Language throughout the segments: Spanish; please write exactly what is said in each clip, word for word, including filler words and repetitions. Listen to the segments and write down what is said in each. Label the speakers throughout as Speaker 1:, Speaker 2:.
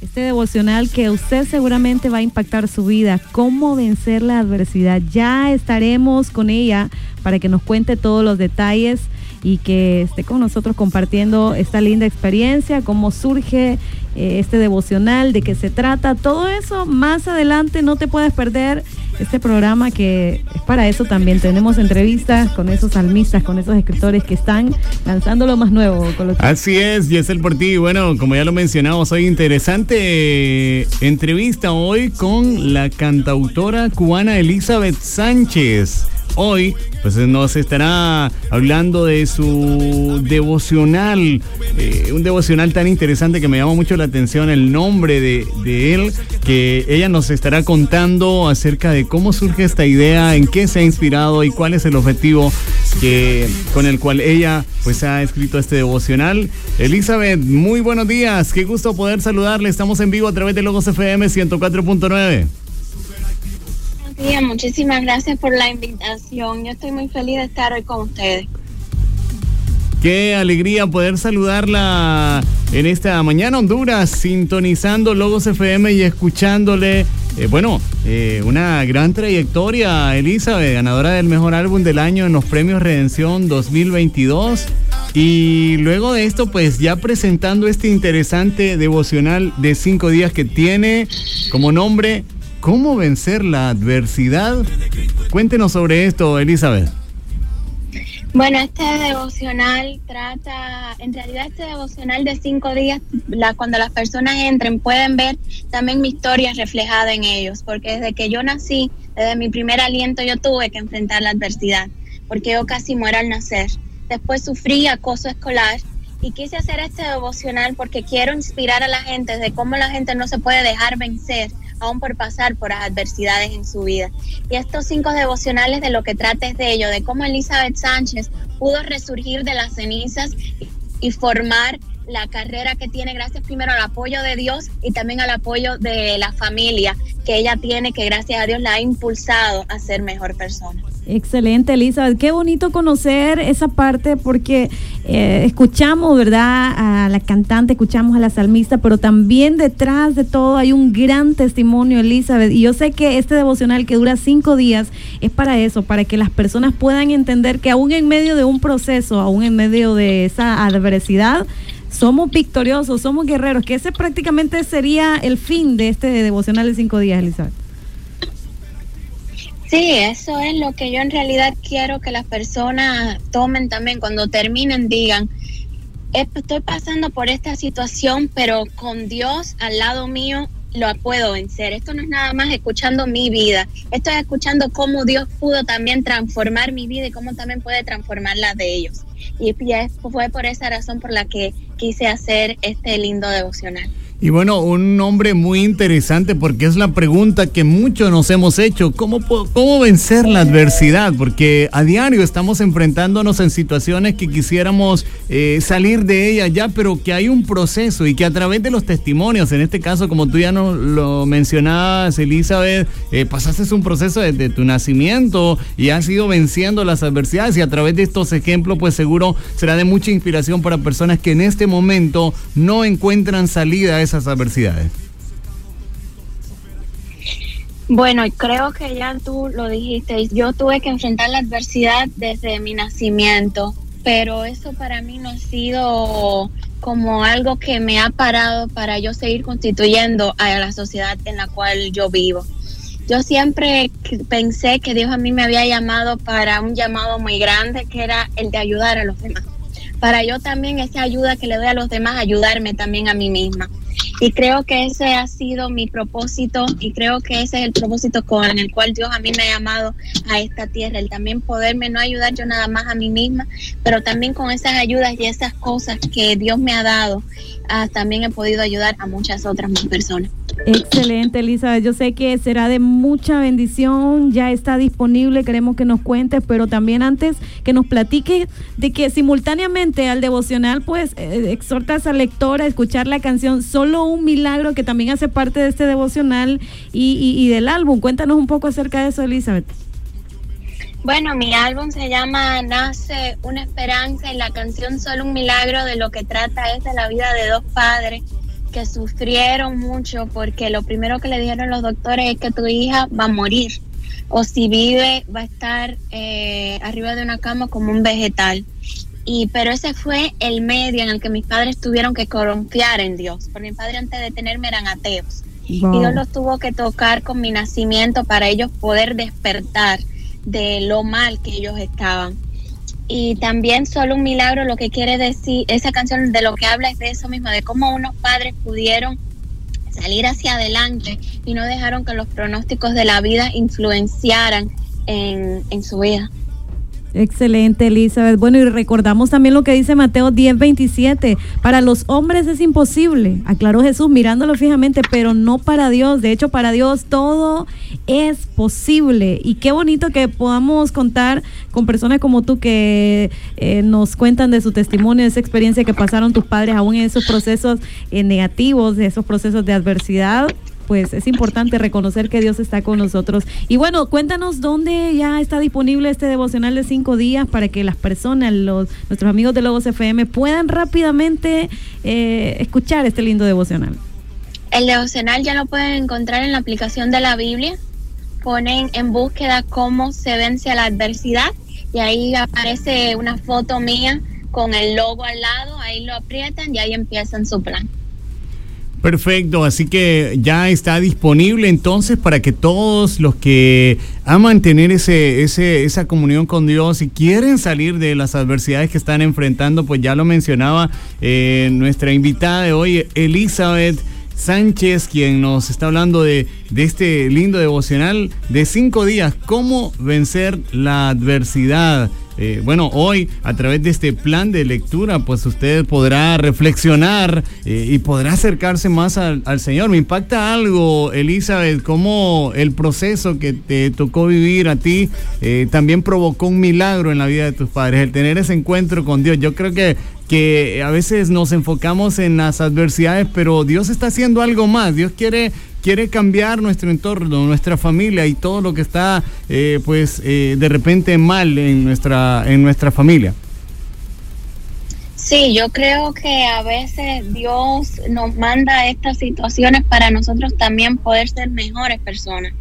Speaker 1: este devocional que usted seguramente va a impactar su vida, cómo vencer la adversidad. Ya estaremos con ella para que nos cuente todos los detalles y que esté con nosotros compartiendo esta linda experiencia, cómo surge eh, este devocional, de qué se trata, todo eso más adelante. No te puedes perder este programa, que es para eso también. Tenemos entrevistas con esos salmistas, con esos escritores que están lanzando lo más nuevo.
Speaker 2: Así es, Yesel Portillo. Bueno, como ya lo mencionamos, hoy interesante entrevista hoy con la cantautora cubana Elizabeth Sánchez. Hoy pues nos estará hablando de su devocional, eh, un devocional tan interesante que me llama mucho la atención el nombre de, de él, que ella nos estará contando acerca de cómo surge esta idea, en qué se ha inspirado y cuál es el objetivo que, con el cual ella pues ha escrito este devocional. Elizabeth, muy buenos días, qué gusto poder saludarle. Estamos en vivo a través de Logos F M ciento cuatro punto nueve.
Speaker 3: Sí, muchísimas gracias por la invitación. Yo estoy muy feliz de estar hoy con ustedes.
Speaker 2: Qué alegría poder saludarla en esta mañana, Honduras, sintonizando Logos F M y escuchándole. Eh, bueno, eh, una gran trayectoria, Elizabeth, ganadora del mejor álbum del año en los premios Redención dos mil veintidós. Y luego de esto, pues ya presentando este interesante devocional de cinco días que tiene como nombre ¿Cómo vencer la adversidad? Cuéntenos sobre esto, Elizabeth.
Speaker 3: Bueno, este devocional trata, en realidad este devocional de cinco días, la, cuando las personas entren pueden ver también mi historia reflejada en ellos, porque desde que yo nací, desde mi primer aliento yo tuve que enfrentar la adversidad, porque yo casi muero al nacer. Después sufrí acoso escolar y quise hacer este devocional porque quiero inspirar a la gente de cómo la gente no se puede dejar vencer aún por pasar por las adversidades en su vida. Y estos cinco devocionales de lo que trata es de ello, de cómo Elizabeth Sánchez pudo resurgir de las cenizas y, y formar la carrera que tiene gracias primero al apoyo de Dios y también al apoyo de la familia que ella tiene, que gracias a Dios la ha impulsado a ser mejor persona.
Speaker 1: Excelente, Elizabeth, qué bonito conocer esa parte, porque eh, escuchamos, ¿verdad?, a la cantante, escuchamos a la salmista, pero también detrás de todo hay un gran testimonio, Elizabeth, y yo sé que este devocional que dura cinco días es para eso, para que las personas puedan entender que aún en medio de un proceso, aún en medio de esa adversidad, somos victoriosos, somos guerreros, que ese prácticamente sería el fin de este devocional de cinco días, Elizabeth.
Speaker 3: Sí, eso es lo que yo en realidad quiero que las personas tomen también, cuando terminen digan, estoy pasando por esta situación, pero con Dios al lado mío lo puedo vencer. Esto no es nada más escuchando mi vida, esto es escuchando cómo Dios pudo también transformar mi vida y cómo también puede transformar la de ellos. Y fue por esa razón por la que quise hacer este lindo devocional.
Speaker 2: Y bueno, un nombre muy interesante porque es la pregunta que muchos nos hemos hecho. ¿Cómo, cómo vencer la adversidad? Porque a diario estamos enfrentándonos en situaciones que quisiéramos eh, salir de ellas ya, pero que hay un proceso y que a través de los testimonios, en este caso, como tú ya nos lo mencionabas, Elizabeth, eh, pasaste un proceso desde tu nacimiento y has ido venciendo las adversidades, y a través de estos ejemplos, pues seguro será de mucha inspiración para personas que en este momento no encuentran salida a esas adversidades.
Speaker 3: Bueno, creo que ya tú lo dijiste, yo tuve que enfrentar la adversidad desde mi nacimiento, pero eso para mí no ha sido como algo que me ha parado para yo seguir constituyendo a la sociedad en la cual yo vivo. Yo siempre pensé que Dios a mí me había llamado para un llamado muy grande, que era el de ayudar a los demás. Para yo también, esa ayuda que le doy a los demás, ayudarme también a mí misma. Y creo que ese ha sido mi propósito, y creo que ese es el propósito con el cual Dios a mí me ha llamado a esta tierra, el también poderme no ayudar yo nada más a mí misma, pero también con esas ayudas y esas cosas que Dios me ha dado, ah, también he podido ayudar a muchas otras más personas.
Speaker 1: Excelente, Elizabeth, yo sé que será de mucha bendición, ya está disponible, queremos que nos cuentes, pero también antes que nos platiques de que simultáneamente al devocional, pues eh, exhortas al lector a escuchar la canción Solo un Milagro, que también hace parte de este devocional y, y, y del álbum. Cuéntanos un poco acerca de eso, Elizabeth.
Speaker 3: Bueno, mi álbum se llama Nace una Esperanza, y la canción Solo un Milagro de lo que trata es de la vida de dos padres que sufrieron mucho porque lo primero que le dijeron los doctores es que tu hija va a morir, o si vive va a estar eh, arriba de una cama como un vegetal. Y pero ese fue el medio en el que mis padres tuvieron que confiar en Dios, porque mis padres antes de tenerme eran ateos. Wow. Y Dios los tuvo que tocar con mi nacimiento para ellos poder despertar de lo mal que ellos estaban. Y también Solo un milagro, lo que quiere decir, esa canción de lo que habla es de eso mismo, de cómo unos padres pudieron salir hacia adelante y no dejaron que los pronósticos de la vida influenciaran en, en su vida.
Speaker 1: Excelente, Elizabeth. Bueno, y recordamos también lo que dice Mateo diez veintisiete. Para los hombres es imposible, aclaró Jesús mirándolo fijamente, pero no para Dios. De hecho, para Dios todo es posible. Y qué bonito que podamos contar con personas como tú que eh, nos cuentan de su testimonio, de esa experiencia que pasaron tus padres, aún en esos procesos eh, negativos, de esos procesos de adversidad. Pues es importante reconocer que Dios está con nosotros. Y bueno, cuéntanos dónde ya está disponible este devocional de cinco días para que las personas, los nuestros amigos de Logos F M, puedan rápidamente eh, escuchar este lindo devocional.
Speaker 3: El devocional ya lo pueden encontrar en la aplicación de la Biblia. Ponen en búsqueda cómo se vence a la adversidad y ahí aparece una foto mía con el logo al lado. Ahí lo aprietan y ahí empiezan su plan.
Speaker 2: Perfecto, así que ya está disponible entonces para que todos los que aman tener ese, ese, esa comunión con Dios y quieren salir de las adversidades que están enfrentando, pues ya lo mencionaba eh, nuestra invitada de hoy, Elizabeth Sánchez, quien nos está hablando de, de este lindo devocional de cinco días, cómo vencer la adversidad. Eh, bueno, hoy a través de este plan de lectura, pues usted podrá reflexionar eh, y podrá acercarse más al, al Señor. Me impacta algo, Elizabeth, cómo el proceso que te tocó vivir a ti eh, también provocó un milagro en la vida de tus padres, el tener ese encuentro con Dios. Yo creo que que a veces nos enfocamos en las adversidades, pero Dios está haciendo algo más. Dios quiere quiere cambiar nuestro entorno, nuestra familia y todo lo que está eh, pues eh, de repente mal en nuestra en nuestra familia.
Speaker 3: Sí, yo creo que a veces Dios nos manda estas situaciones para nosotros también poder ser mejores personas.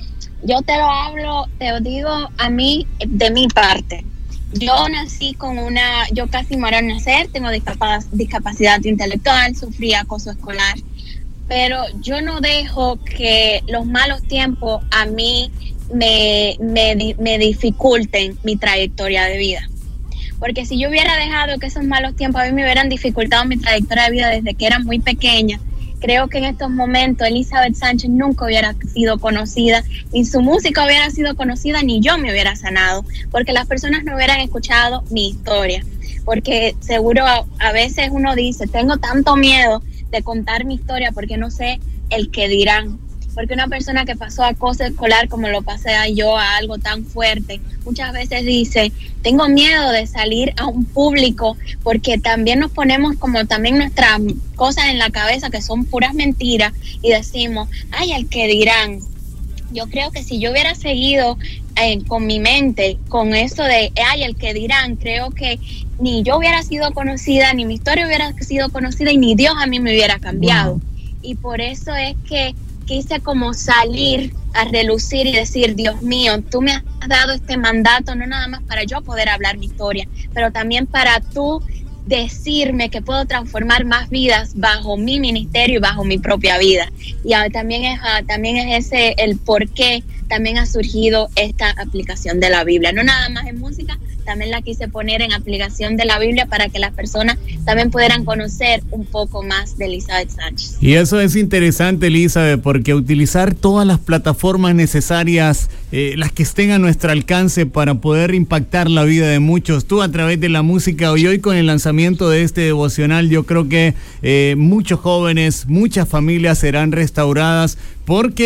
Speaker 3: Yo te lo hablo, te lo digo a mí de mi parte. Yo nací con una, yo casi muero al nacer, tengo discapac- discapacidad intelectual, sufrí acoso escolar, pero yo no dejo que los malos tiempos a mí me, me, me dificulten mi trayectoria de vida. Porque si yo hubiera dejado que esos malos tiempos a mí me hubieran dificultado mi trayectoria de vida desde que era muy pequeña, creo que en estos momentos Elizabeth Sánchez nunca hubiera sido conocida, ni su música hubiera sido conocida, ni yo me hubiera sanado, porque las personas no hubieran escuchado mi historia. Porque seguro a, a veces uno dice, tengo tanto miedo de contar mi historia porque no sé el que dirán. Porque una persona que pasó acoso escolar como lo pasé yo a algo tan fuerte, muchas veces dice, tengo miedo de salir a un público porque también nos ponemos como también nuestras cosas en la cabeza que son puras mentiras y decimos, ay, el que dirán. Yo creo que si yo hubiera seguido eh, con mi mente, con eso de, ay, el que dirán, creo que ni yo hubiera sido conocida, ni mi historia hubiera sido conocida y ni Dios a mí me hubiera cambiado. Wow. Y por eso es que quise como salir a relucir y decir, Dios mío, tú me has dado este mandato no nada más para yo poder hablar mi historia, pero también para tú decirme que puedo transformar más vidas bajo mi ministerio y bajo mi propia vida. Y uh, también es uh, también es ese el por qué también ha surgido esta aplicación de la Biblia. No nada más en música, también la quise poner en aplicación de la Biblia para que las personas también pudieran conocer un poco más de Elizabeth Sánchez.
Speaker 2: Y eso es interesante, Elizabeth, porque utilizar todas las plataformas necesarias, eh, las que estén a nuestro alcance para poder impactar la vida de muchos, tú a través de la música y hoy con el lanzamiento de este devocional, yo creo que eh, muchos jóvenes, muchas familias serán restauradas porque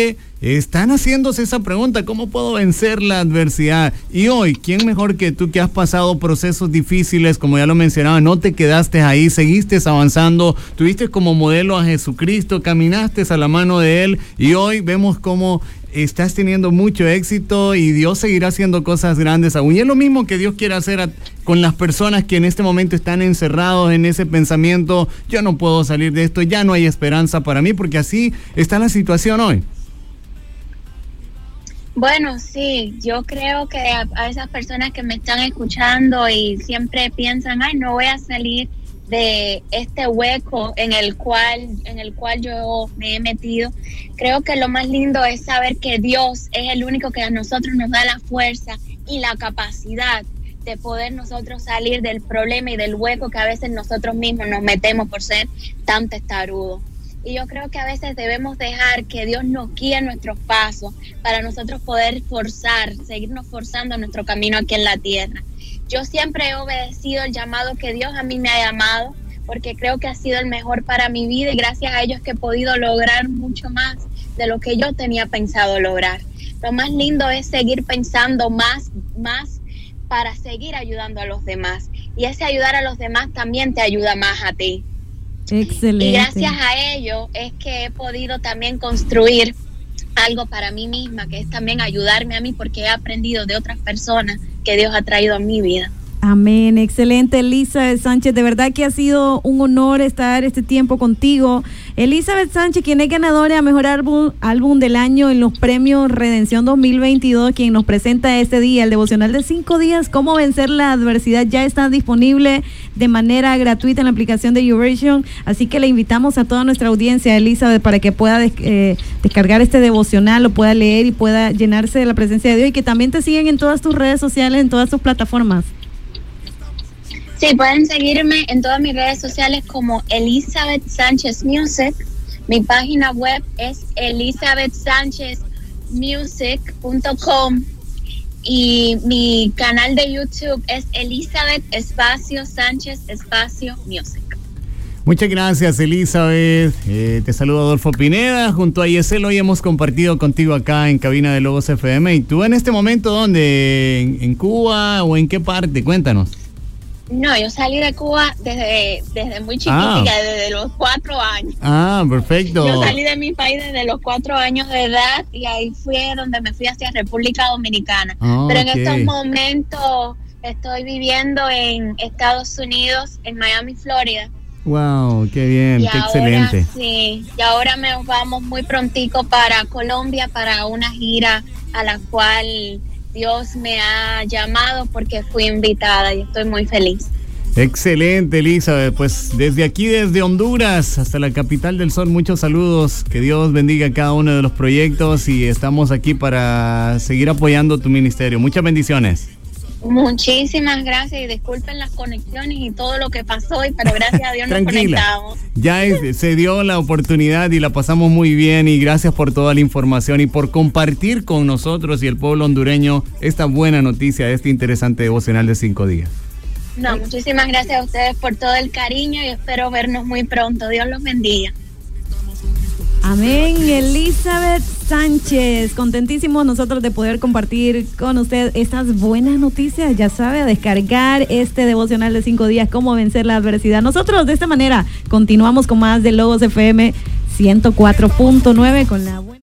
Speaker 2: están haciéndose esa pregunta, ¿cómo puedo vencer la adversidad? Y hoy, ¿quién mejor que tú que has pasado procesos difíciles, como ya lo mencionaba, no te quedaste ahí, seguiste avanzando, tuviste como modelo a Jesucristo, caminaste a la mano de Él y hoy vemos cómo estás teniendo mucho éxito y Dios seguirá haciendo cosas grandes aún. Y es lo mismo que Dios quiere hacer a, con las personas que en este momento están encerrados en ese pensamiento, yo no puedo salir de esto, ya no hay esperanza para mí, porque así está la situación hoy.
Speaker 3: Bueno, sí, yo creo que a, a esas personas que me están escuchando y siempre piensan, ay, no voy a salir de este hueco en el cual en el cual yo me he metido, creo que lo más lindo es saber que Dios es el único que a nosotros nos da la fuerza y la capacidad de poder nosotros salir del problema y del hueco que a veces nosotros mismos nos metemos por ser tan testarudos. Y yo creo que a veces debemos dejar que Dios nos guíe nuestros pasos para nosotros poder forzar, seguirnos forzando nuestro camino aquí en la tierra. Yo siempre he obedecido el llamado que Dios a mí me ha llamado, porque creo que ha sido el mejor para mi vida y gracias a ellos que he podido lograr mucho más de lo que yo tenía pensado lograr. Lo más lindo es seguir pensando más, más para seguir ayudando a los demás. Y ese ayudar a los demás también te ayuda más a ti.
Speaker 1: Excelente.
Speaker 3: Y gracias a ello es que he podido también construir algo para mí misma, que es también ayudarme a mí, porque he aprendido de otras personas que Dios ha traído a mi vida.
Speaker 1: Amén, excelente, Elizabeth Sánchez, de verdad que ha sido un honor estar este tiempo contigo. Elizabeth Sánchez, quien es ganadora a Mejor Álbum, álbum del Año en los premios Redención dos mil veintidós, quien nos presenta este día, el devocional de cinco días, cómo vencer la adversidad, ya está disponible de manera gratuita en la aplicación de YouVersion, así que le invitamos a toda nuestra audiencia, Elizabeth, para que pueda des- eh, descargar este devocional, lo pueda leer y pueda llenarse de la presencia de Dios, y que también te siguen en todas tus redes sociales, en todas tus plataformas.
Speaker 3: Sí, pueden seguirme en todas mis redes sociales como Elizabeth Sánchez Music. Mi página web es elizabeth sánchez music punto com y mi canal de YouTube es Elizabeth Espacio Sánchez Espacio Music.
Speaker 2: Muchas gracias, Elizabeth. Eh, te saluda Adolfo Pineda. Junto a Yesel, hoy hemos compartido contigo acá en Cabina de Logos F M. ¿Y tú en este momento dónde? ¿En, en Cuba o en qué parte? Cuéntanos.
Speaker 3: No, yo salí de Cuba desde, desde muy chiquitita, ah. desde los cuatro años.
Speaker 2: Ah, perfecto.
Speaker 3: Yo salí de mi país desde los cuatro años de edad y ahí fue donde me fui hacia República Dominicana. Oh, Pero en okay. estos momentos estoy viviendo en Estados Unidos, en Miami, Florida.
Speaker 2: Wow, qué bien,
Speaker 3: y
Speaker 2: qué
Speaker 3: ahora,
Speaker 2: excelente.
Speaker 3: Sí, y ahora me vamos muy prontico para Colombia para una gira a la cual Dios me ha llamado porque fui invitada y estoy muy feliz.
Speaker 2: Excelente, Elizabeth. Pues desde aquí, desde Honduras hasta la capital del sol, muchos saludos. Que Dios bendiga cada uno de los proyectos y estamos aquí para seguir apoyando tu ministerio. Muchas bendiciones.
Speaker 3: Muchísimas gracias y disculpen las conexiones y todo lo que pasó, pero gracias a Dios nos conectamos.
Speaker 2: Ya es, se dio la oportunidad y la pasamos muy bien y gracias por toda la información y por compartir con nosotros y el pueblo hondureño esta buena noticia de este interesante devocional de cinco días.
Speaker 3: No, muchísimas gracias a ustedes por todo el cariño y espero vernos muy pronto. Dios los bendiga.
Speaker 1: Amén. Elizabeth Sánchez, contentísimos nosotros de poder compartir con usted estas buenas noticias. Ya sabe, a descargar este devocional de cinco días, cómo vencer la adversidad. Nosotros de esta manera continuamos con más de Logos F M ciento cuatro punto nueve con la buena.